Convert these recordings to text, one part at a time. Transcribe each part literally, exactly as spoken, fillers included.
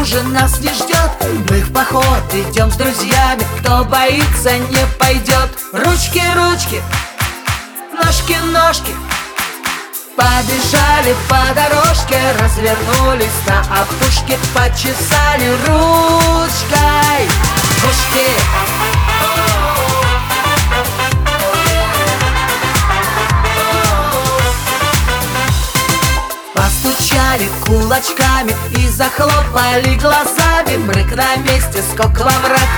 ужин нас не ждет. Мы в поход идем с друзьями, кто боится, не пойдет. Ручки, ручки, ножки, ножки, побежали по дорожке, развернулись на опушке, почесали ручкой ушки. Постучали кулачками и захлопали глазами. Брык на месте, скок во враг.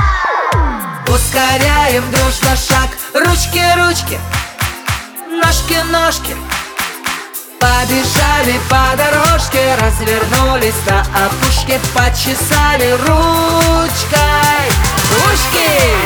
Ускоряем дружно шаг. Ручки, ручки, ножки, ножки, побежали по дорожке, развернулись на опушке, почесали ручкой ушки.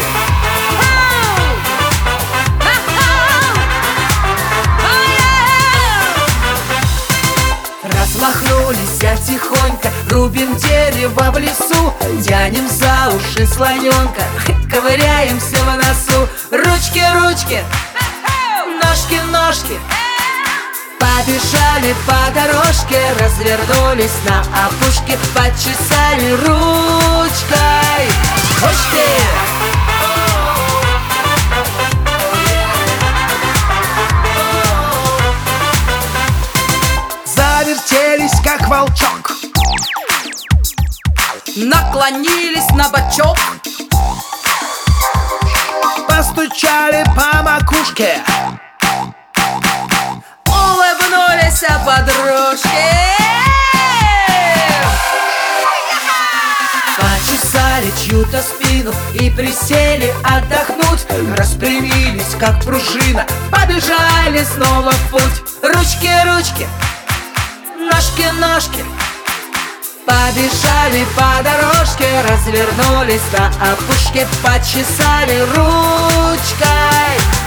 Размахнулись я тихонько, рубим дерево в лесу, тянем за уши слоненка, ковыряемся в носу. Ручки, ручки, ножки, ножки, побежали по дорожке, развернулись на опушке, почесали ручкой ушки. Завертелись, как волчок, наклонились на бочок, постучали по макушке, улыбнулись подружки. Почесали чью-то спину и присели отдохнуть, распрямились, как пружина, побежали снова в путь. Ручки, ручки, ножки, ножки, побежали по дорожке, развернулись на опушке, почесали ручкой